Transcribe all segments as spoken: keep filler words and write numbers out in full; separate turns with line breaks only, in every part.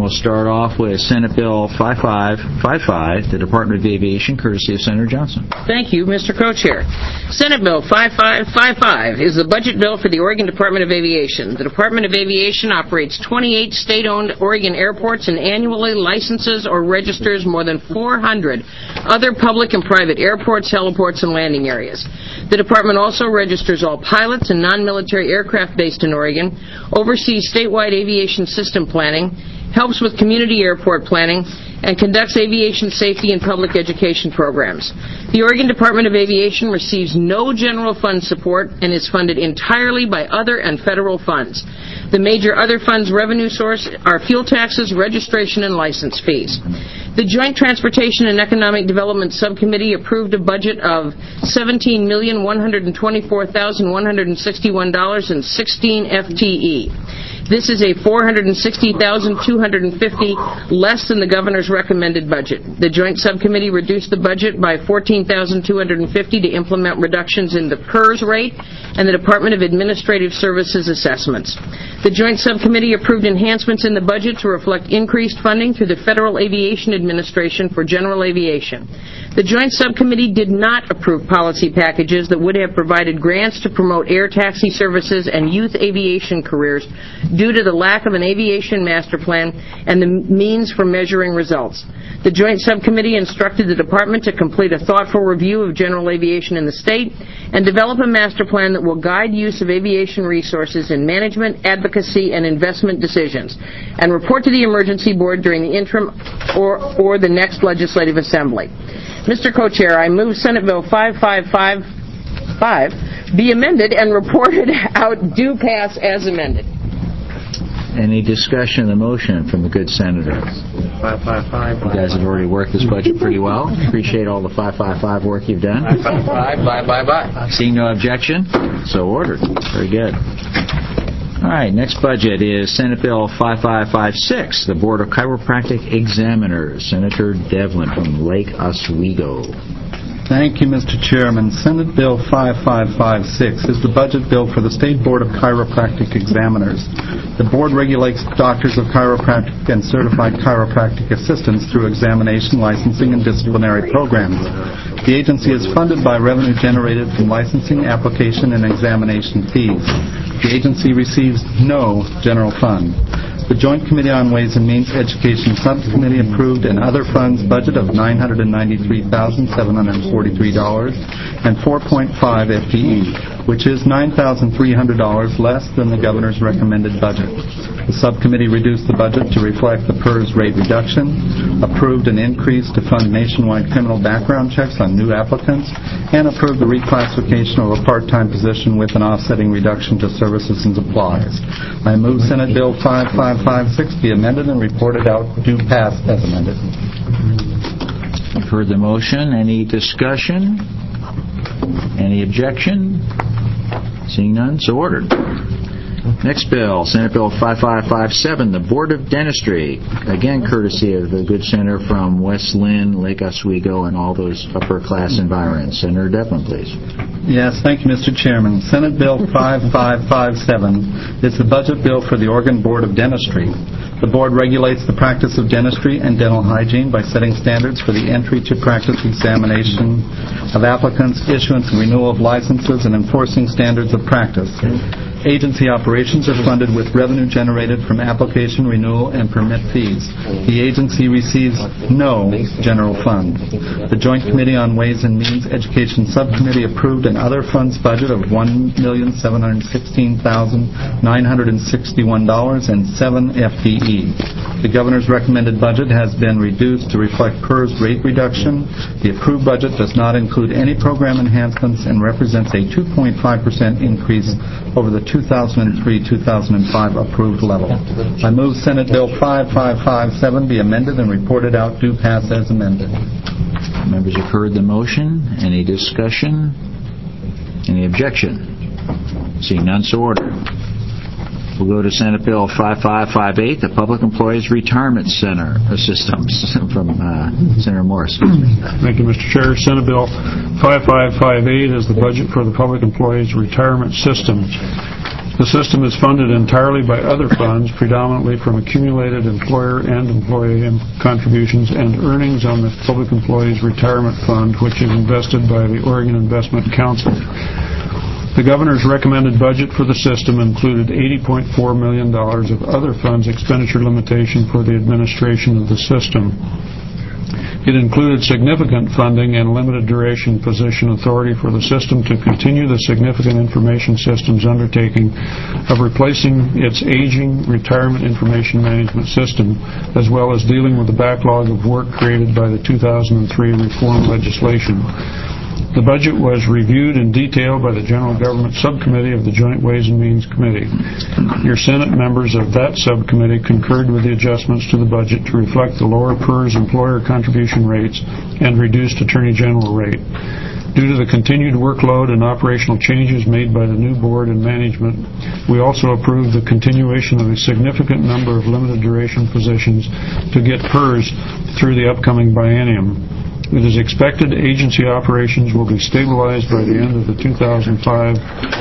we'll start off with Senate Bill five five five five, the Department of Aviation, courtesy of Senator Johnson.
Thank you, Mister Co-Chair. Senate Bill five five five five is the budget bill for the Oregon Department of Aviation. The Department of Aviation operates twenty-eight state-owned Oregon airports and annually licenses or registers more than four hundred other public and private airports, heliports, and landing areas. The department also registers all pilots and non-military aircraft based in Oregon, oversees statewide aviation system planning, helps with community airport planning, and conducts aviation safety and public education programs. The Oregon Department of Aviation receives no general fund support and is funded entirely by other and federal funds. The major other funds revenue source are fuel taxes, registration, and license fees. The Joint Transportation and Economic Development Subcommittee approved a budget of seventeen million one hundred twenty-four thousand one hundred sixty-one dollars and sixteen F T E. This is a four hundred sixty thousand two hundred fifty dollars less than the governor's recommended budget. The Joint Subcommittee reduced the budget by fourteen thousand two hundred fifty dollars to implement reductions in the P E R S rate and the Department of Administrative Services assessments. The Joint Subcommittee approved enhancements in the budget to reflect increased funding through the Federal Aviation Administration for general aviation. The Joint Subcommittee did not approve policy packages that would have provided grants to promote air taxi services and youth aviation careers due to the lack of an aviation master plan and the means for measuring results. The Joint Subcommittee instructed the Department to complete a thoughtful review of general aviation in the state and develop a master plan that will guide use of aviation resources in management, advocacy, and investment decisions, and report to the Emergency Board during the interim or, or the next legislative assembly. Mister Co-Chair, I move Senate Bill five five five five be amended and reported out due pass as amended.
Any discussion of the motion from the good senator?
five five five.
You guys have already worked this budget pretty well. Appreciate all the five five five work you've done.
five five five, bye, bye, bye.
Seeing no objection, so ordered. Very good. All right, next budget is Senate Bill five five five six, the Board of Chiropractic Examiners. Senator Devlin from Lake Oswego.
Thank you, Mister Chairman. Senate Bill five five five six is the budget bill for the State Board of Chiropractic Examiners. The board regulates doctors of chiropractic and certified chiropractic assistants through examination, licensing, and disciplinary programs. The agency is funded by revenue generated from licensing, application, and examination fees. The agency receives no general fund. The Joint Committee on Ways and Means Education Subcommittee approved an other funds budget of nine hundred ninety-three thousand seven hundred forty-three dollars and four point five F T E, which is nine thousand three hundred dollars less than the governor's recommended budget. The subcommittee reduced the budget to reflect the P E R S rate reduction, approved an increase to fund nationwide criminal background checks on new applicants, and approved the reclassification of a part-time position with an offsetting reduction to services and supplies. I move Senate Bill five five five six be amended and reported out due pass as amended.
You've heard the motion. Any discussion? Any objection? Seeing none, so ordered. Next bill, Senate Bill five five five seven, the Board of Dentistry. Again, courtesy of the good senator from West Lynn, Lake Oswego, and all those upper-class environs. Senator Devlin, please.
Yes, thank you, Mister Chairman. Senate Bill five five five seven is the budget bill for the Oregon Board of Dentistry. The board regulates the practice of dentistry and dental hygiene by setting standards for the entry to practice examination of applicants, issuance and renewal of licenses, and enforcing standards of practice. Agency operations are funded with revenue generated from application, renewal, and permit fees. The agency receives no general fund. The Joint Committee on Ways and Means Education Subcommittee approved an other funds budget of one million seven hundred sixteen thousand nine hundred sixty-one dollars and seven F T E. The governor's recommended budget has been reduced to reflect P E R S rate reduction. The approved budget does not include any program enhancements and represents a two point five percent increase over the two thousand three to two thousand five approved level. I move Senate Bill five five five seven be amended and reported out due pass as amended.
Members have heard the motion. Any discussion? Any objection? Seeing none, so ordered. We'll go to Senate Bill five five five eight, the Public Employees Retirement Center Systems, from uh, Senator Morris.
Thank you, Mister Chair. Senate Bill five five five eight is the budget for the Public Employees Retirement Systems. The system is funded entirely by other funds, predominantly from accumulated employer and employee contributions and earnings on the Public Employees Retirement Fund, which is invested by the Oregon Investment Council. The governor's recommended budget for the system included eighty point four million dollars of other funds expenditure limitation for the administration of the system. It included significant funding and limited duration position authority for the system to continue the significant information systems undertaking of replacing its aging retirement information management system, as well as dealing with the backlog of work created by the two thousand three reform legislation. The budget was reviewed in detail by the General Government Subcommittee of the Joint Ways and Means Committee. Your Senate members of that subcommittee concurred with the adjustments to the budget to reflect the lower P E R S employer contribution rates and reduced Attorney General rate. Due to the continued workload and operational changes made by the new board and management, we also approved the continuation of a significant number of limited duration positions to get P E R S through the upcoming biennium. It is expected agency operations will be stabilized by the end of the two thousand five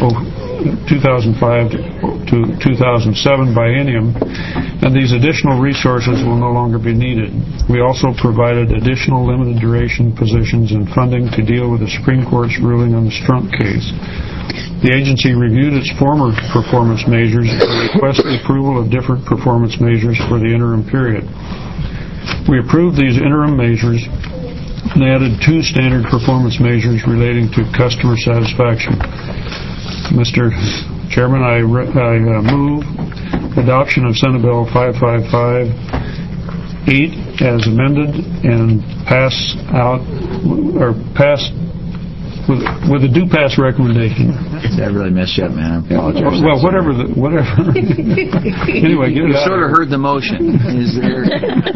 to two thousand seven biennium, and these additional resources will no longer be needed. We also provided additional limited duration positions and funding to deal with the Supreme Court's ruling on the Strunk case. The agency reviewed its former performance measures and requested approval of different performance measures for the interim period. We approved these interim measures and added two standard performance measures relating to customer satisfaction. Mister Chairman, I, re- I uh, move adoption of Senate Bill five five five eight as amended and pass out, or pass with, with a due pass recommendation.
That really messed you up, man. I apologize.
Well, whatever. The, whatever. Anyway, get it
You
out.
sort of heard the motion. Is there...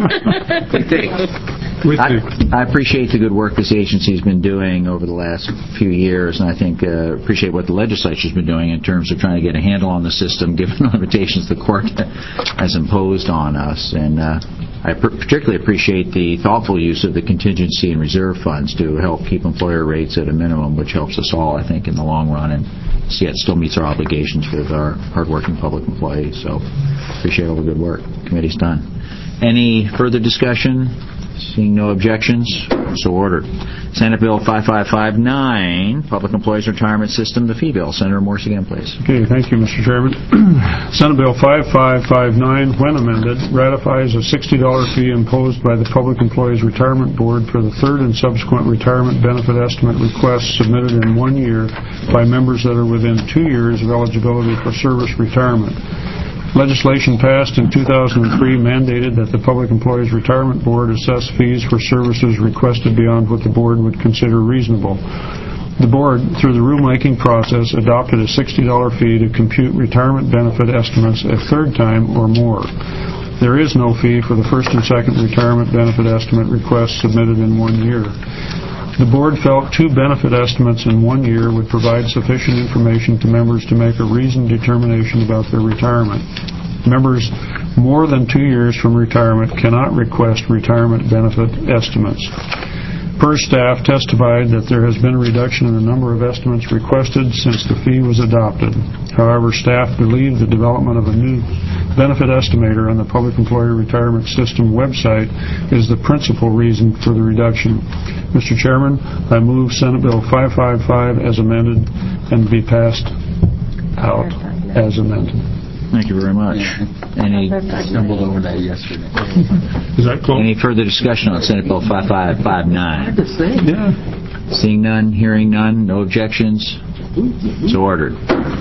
I, I appreciate the good work this agency's been doing over the last few years, and I think uh, appreciate what the legislature's been doing in terms of trying to get a handle on the system, given the limitations the court has imposed on us. And uh, I pr- particularly appreciate the thoughtful use of the contingency and reserve funds to help keep employer rates at a minimum, which helps us all, I think, in the long run, and yet still meets our obligations with our hardworking public employees. So appreciate all the good work the committee's done. Any further discussion? Seeing no objections, so ordered. Senate Bill five five five nine, Public Employees Retirement System, the fee bill. Senator Morse again, please.
Okay, thank you, Mister Chairman. Senate Bill five five five nine, when amended, ratifies a sixty dollars fee imposed by the Public Employees Retirement Board for the third and subsequent retirement benefit estimate requests submitted in one year by members that are within two years of eligibility for service retirement. Legislation passed in two thousand three mandated that the Public Employees Retirement Board assess fees for services requested beyond what the board would consider reasonable. The board, through the rulemaking process, adopted a sixty dollars fee to compute retirement benefit estimates a third time or more. There is no fee for the first and second retirement benefit estimate requests submitted in one year. The board felt two benefit estimates in one year would provide sufficient information to members to make a reasoned determination about their retirement. Members more than two years from retirement cannot request retirement benefit estimates. P E R S staff testified that there has been a reduction in the number of estimates requested since the fee was adopted. However, staff believe the development of a new benefit estimator on the Public Employee Retirement System website is the principal reason for the reduction. Mister Chairman, I move Senate Bill five five five as amended and be passed out as amended.
Thank you very much. Any
I stumbled over that yesterday.
Is that close?
any further discussion on Senate Bill five five five nine?
Yeah.
Seeing none, hearing none, no objections, so ordered.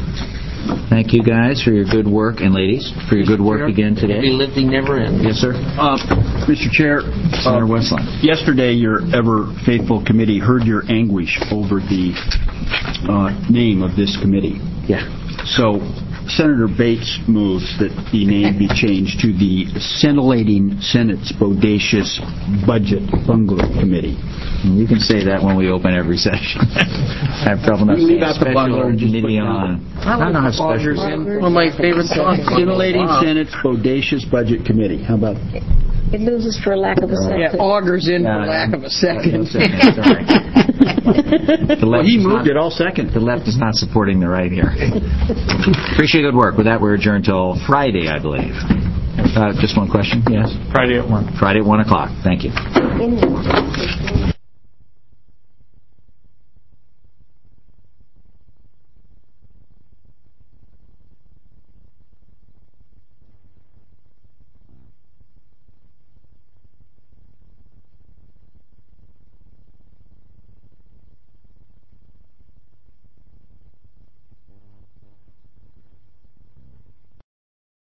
Thank you guys for your good work, and ladies, for your good work again
Heavy
today.
lifting never ends.
Yes, sir.
Uh, Mister Chair,
Senator
uh,
Westland.
yesterday your ever-faithful committee heard your anguish over the uh, name of this committee.
Yeah.
So Senator Bates moves that the name be changed to the Scintillating Senate's Bodacious Budget Bungalow Committee.
You can say that when we open every session. I have trouble enough
Leave
saying
out the
special
bungalow
or
and just
committee
put
on.
I
I don't know how
like
special.
One of my favorite songs.
Scintillating Senate's Bodacious Budget Committee. How about that?
It loses for lack of a second.
Yeah, augers in for
Yeah,
lack of a second.
No second, sorry. The
Well,
left
he
is
moved
not-
it, I'll second.
The left is not supporting the right here. Appreciate your good work. With that, we're adjourned till Friday, I believe. Uh, just one question, yes?
Friday at one.
Friday at one o'clock. Thank you.
In-